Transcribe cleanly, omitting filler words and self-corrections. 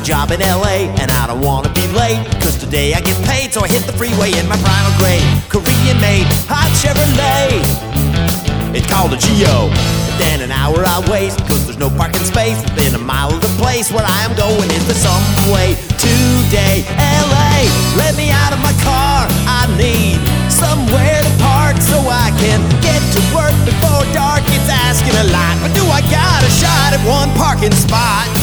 job in LA, and I don't wanna be late, cause today I get paid, so I hit the freeway in my final grade Korean made hot Chevrolet. It's called a Geo. And then an hour I waste, cause there's no parking space within a mile of the place where I am going is the subway today. LA, let me out of my car. I need somewhere to park so I can get to work before dark. It's asking a lot, but do I got a shot at one parking spot?